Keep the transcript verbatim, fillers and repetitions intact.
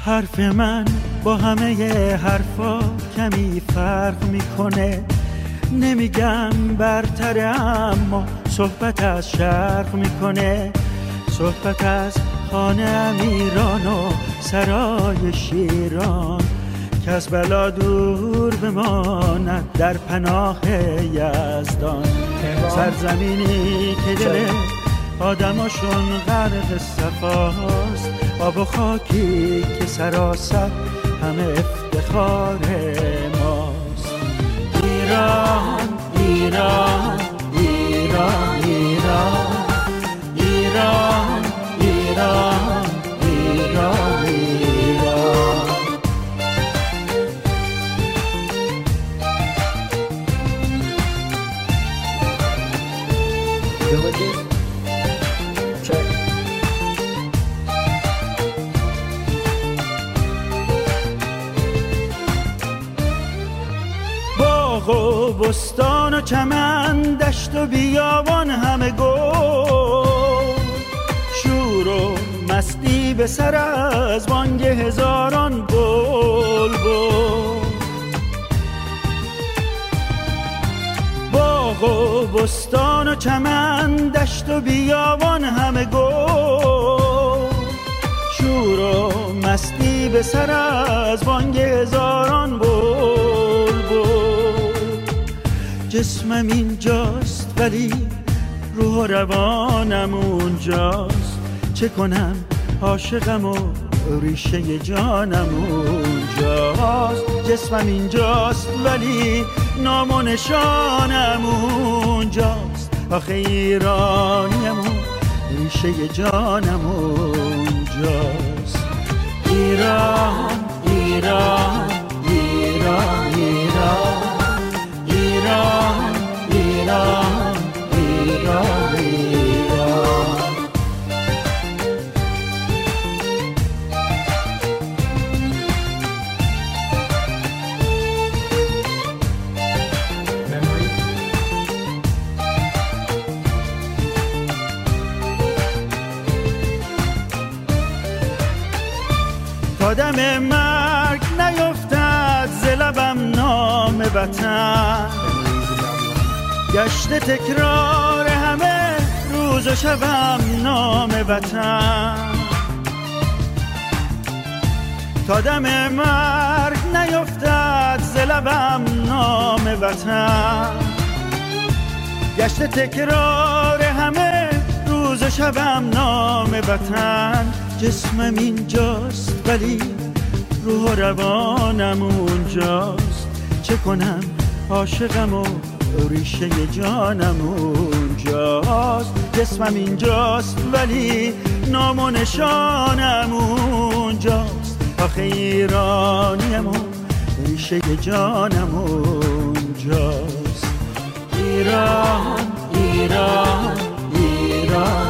حرف من با همه حرفا کمی فرق میکنه، نمیگم برتره اما صحبت از شرق میکنه. صحبت از خانه امیران و سرای شیران که از بلا دور بماند در پناه یزدان. سرزمینی که دل آدماشون غرق صفاست، آب و خاکی که سراسر همه افتخار ماست. ایران ایران ایران ایران ایران ایران ایران ایران. باغ و بستان و چمن، دشت و بیابان همه گل، شور و مستی به سر از بانگ هزاران بلبل. باغ و بستان و چمن، دشت و بیابان همه گل، شور و مستی به سر از بانگ هزاران بلبل. جسمم اینجاست ولی روح و روانم اونجاست، چه کنم عاشقم و ریشه جانم اونجاست. جسمم اینجاست ولی نام و نشانم اونجاست، آخه ایرانیم و ریشه جانم اونجاست. ایران ایران ایران ایران ایران ایران ایران ایران. قدم مرگ نیفتد ز لبم نام وطن، گشت تکرار همه روز و شبم نام وطن. تا دم مرگ نیفتد ز لبم نام وطن، گشت تکرار همه روز و شبم نام وطن. جسمم اینجاست ولی روح و روانم اونجاست، چه کنم عاشقم و ریشه جانم اونجاست. جسمم اینجاست ولی نام و نشانم اونجاست، آخه ایرانیم و ریشه جانم اونجاست. ایران ایران ایران